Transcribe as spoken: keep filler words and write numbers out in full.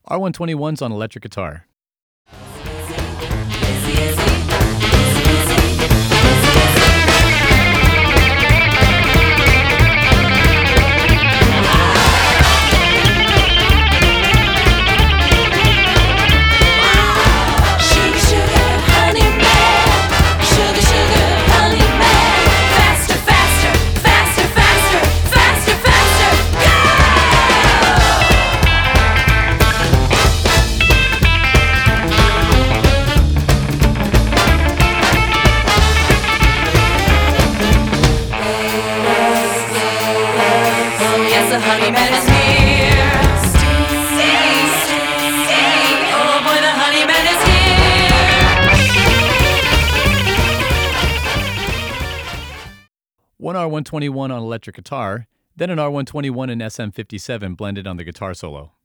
R one twenty-ones on electric guitar. The honey man is here. Sting, sting, sting. Oh boy, the honey man is here. One R one twenty-one on electric guitar, then an R one twenty-one and S M fifty-seven blended on the guitar solo.